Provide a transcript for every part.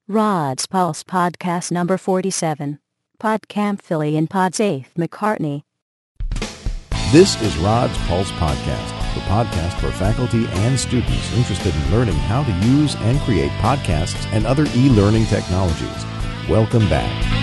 Rod's Pulse Podcast number 47. PodCamp Philly and PodSafe McCartney. This is Rod's Pulse Podcast, the podcast for faculty and students interested in learning how to use and create podcasts and other e-learning technologies. Welcome back.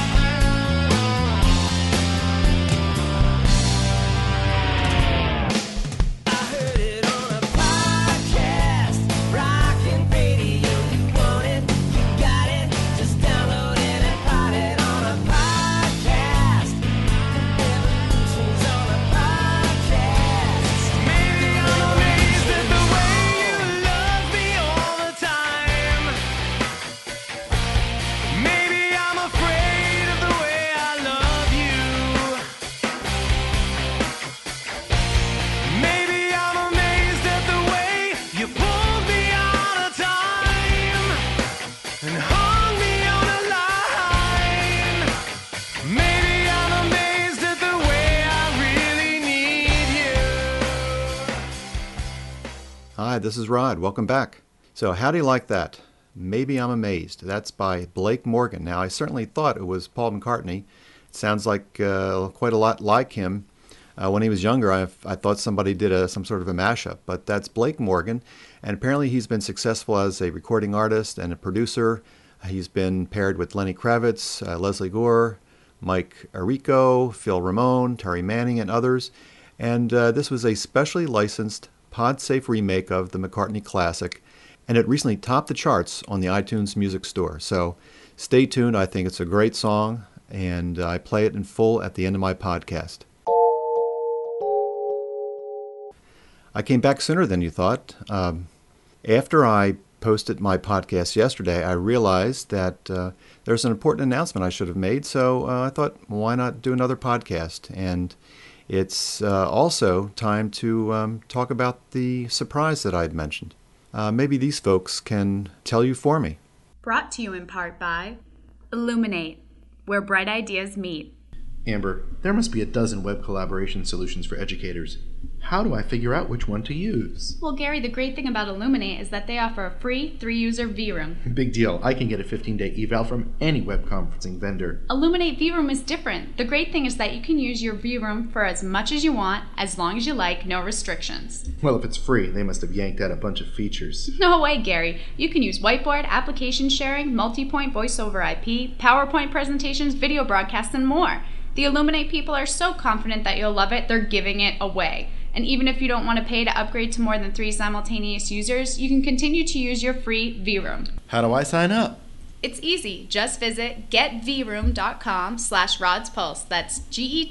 Hi, this is Rod. Welcome back. So how do you like that? Maybe I'm Amazed. That's by Blake Morgan. Now, I certainly thought it was Paul McCartney. It sounds like quite a lot like him. When he was younger, I thought somebody did some sort of a mashup, but that's Blake Morgan. And apparently he's been successful as a recording artist and a producer. He's been paired with Lenny Kravitz, Leslie Gore, Mike Errico, Phil Ramone, Terry Manning, and others. And this was a specially licensed PodSafe remake of the McCartney classic, and it recently topped the charts on the iTunes Music Store. So stay tuned. I think it's a great song, and I play it in full at the end of my podcast. I came back sooner than you thought. After I posted my podcast yesterday, I realized that there's an important announcement I should have made, so I thought, why not do another podcast? And it's also time to talk about the surprise that I'd mentioned. Maybe these folks can tell you for me. Brought to you in part by Illuminate, where bright ideas meet. Amber, there must be a dozen web collaboration solutions for educators. How do I figure out which one to use? Well, Gary, the great thing about Illuminate is that they offer a free 3-user vRoom. Big deal. I can get a 15-day eval from any web conferencing vendor. Illuminate vRoom is different. The great thing is that you can use your vRoom for as much as you want, as long as you like, no restrictions. Well, if it's free, they must have yanked out a bunch of features. No way, Gary. You can use whiteboard, application sharing, multi-point voice over IP, PowerPoint presentations, video broadcasts, and more. The Illuminate people are so confident that you'll love it, they're giving it away. And even if you don't want to pay to upgrade to more than 3 simultaneous users, you can continue to use your free vRoom. How do I sign up? It's easy. Just visit getvroom.com/rodspulse. That's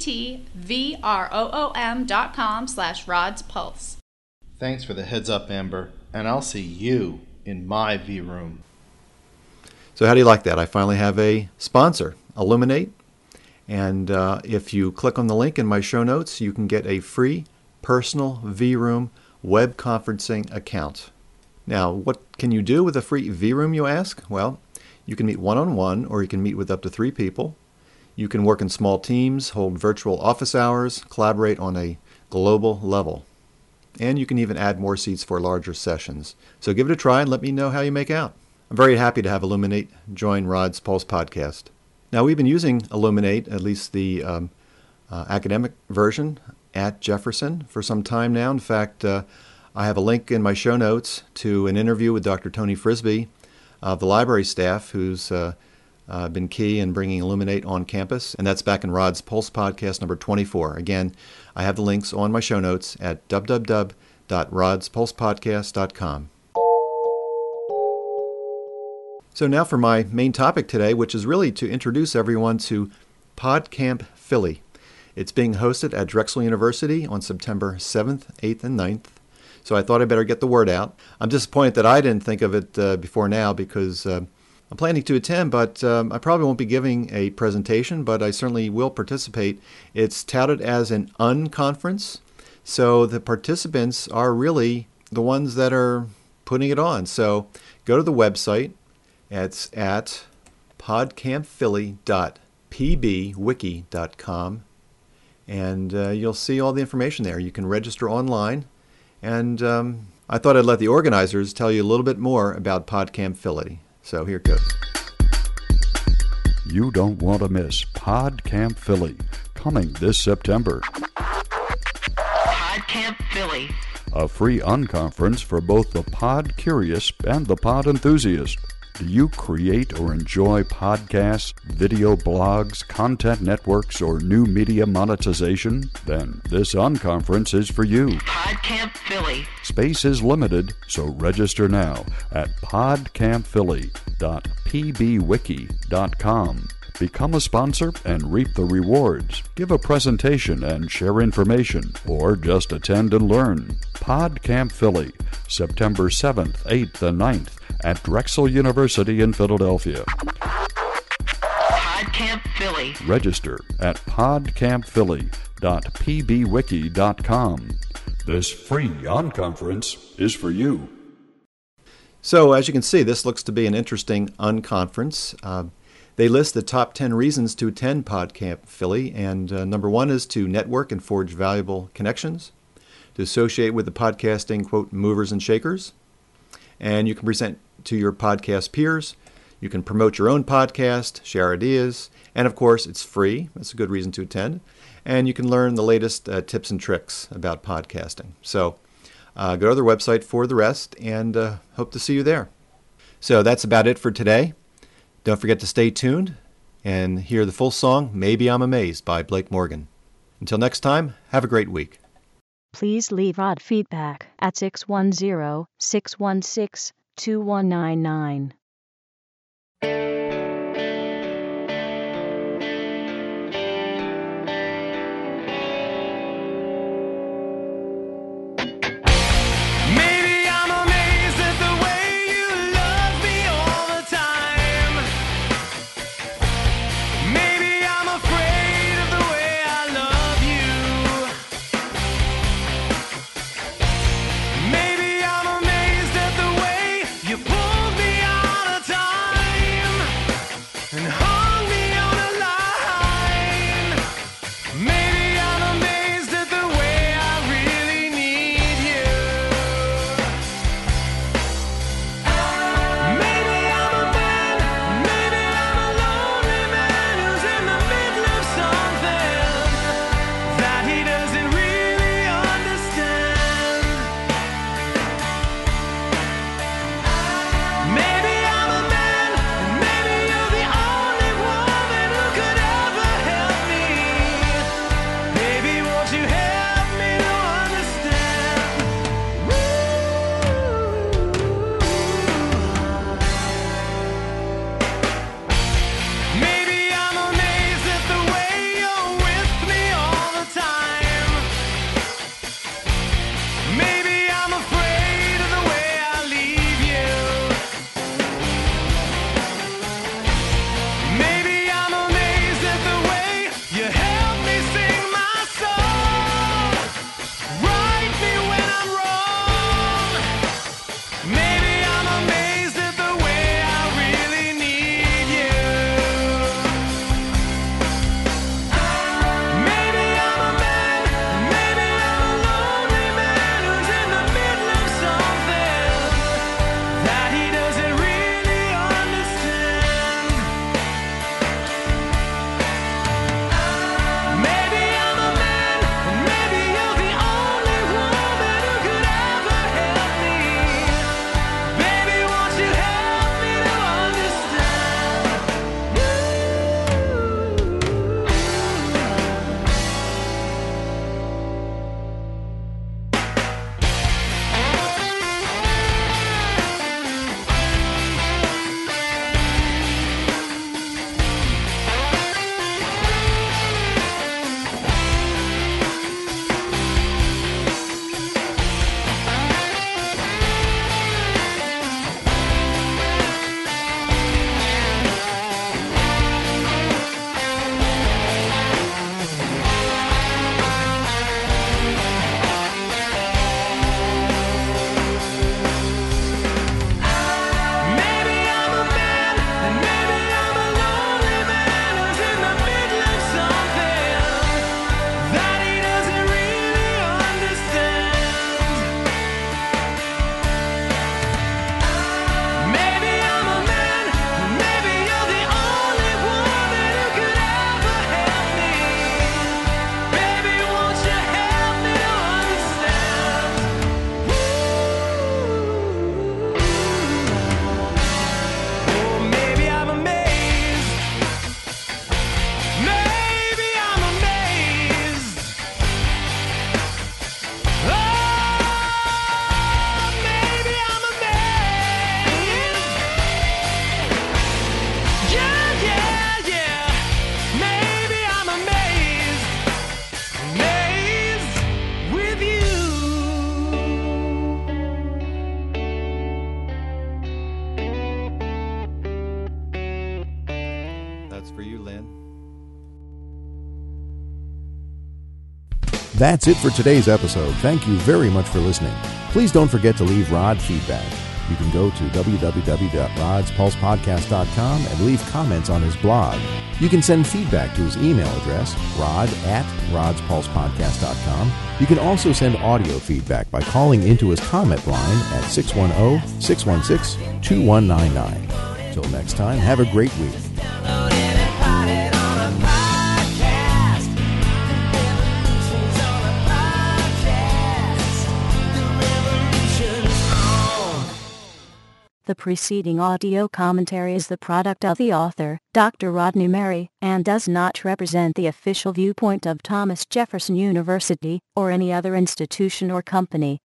getvroom.com/rodspulse. Thanks for the heads up, Amber. And I'll see you in my vRoom. So how do you like that? I finally have a sponsor, Illuminate. And if you click on the link in my show notes, you can get a free personal vRoom web conferencing account. Now, what can you do with a free vRoom, you ask? Well, you can meet one-on-one, or you can meet with up to 3 people. You can work in small teams, hold virtual office hours, collaborate on a global level. And you can even add more seats for larger sessions. So give it a try and let me know how you make out. I'm very happy to have Illuminate join Rod's Pulse Podcast. Now, we've been using Illuminate, at least the academic version, at Jefferson for some time now. In fact, I have a link in my show notes to an interview with Dr. Tony Frisbee of the library staff, who's been key in bringing Illuminate on campus, and that's back in Rod's Pulse Podcast number 24. Again, I have the links on my show notes at www.rodspulsepodcast.com. So now for my main topic today, which is really to introduce everyone to PodCamp Philly. It's being hosted at Drexel University on September 7th, 8th, and 9th. So I thought I'd better get the word out. I'm disappointed that I didn't think of it before now, because I'm planning to attend, but I probably won't be giving a presentation, but I certainly will participate. It's touted as an unconference, so the participants are really the ones that are putting it on. So go to the website. It's at podcampphilly.pbwiki.com, and you'll see all the information there. You can register online, and I thought I'd let the organizers tell you a little bit more about PodCamp Philly. So here it goes. You don't want to miss PodCamp Philly, coming this September. PodCamp Philly. A free unconference for both the pod curious and the pod enthusiast. Do you create or enjoy podcasts, video blogs, content networks, or new media monetization? Then this unconference is for you. PodCamp Philly. Space is limited, so register now at podcampphilly.pbwiki.com. Become a sponsor and reap the rewards. Give a presentation and share information, or just attend and learn. PodCamp Philly, September 7th, 8th, and 9th at Drexel University in Philadelphia. PodCamp Philly. Register at podcampphilly.pbwiki.com. This free unconference is for you. So as you can see, this looks to be an interesting unconference. They list the top 10 reasons to attend PodCamp Philly, and number 1 is to network and forge valuable connections, to associate with the podcasting, quote, movers and shakers, and you can present to your podcast peers. You can promote your own podcast, share ideas, and of course, it's free. That's a good reason to attend. And you can learn the latest tips and tricks about podcasting. So go to their website for the rest, and hope to see you there. So that's about it for today. Don't forget to stay tuned and hear the full song, Maybe I'm Amazed by Blake Morgan. Until next time, have a great week. Please leave Rod feedback at 610-616-2199. You pulled me out. That's for you, Lynn. That's it for today's episode. Thank you very much for listening. Please don't forget to leave Rod feedback. You can go to www.rodspulsepodcast.com and leave comments on his blog. You can send feedback to his email address, rod@rodspulsepodcast.com. You can also send audio feedback by calling into his comment line at 610-616-2199. Till next time, have a great week. The preceding audio commentary is the product of the author, Dr. Rodney Merry, and does not represent the official viewpoint of Thomas Jefferson University or any other institution or company.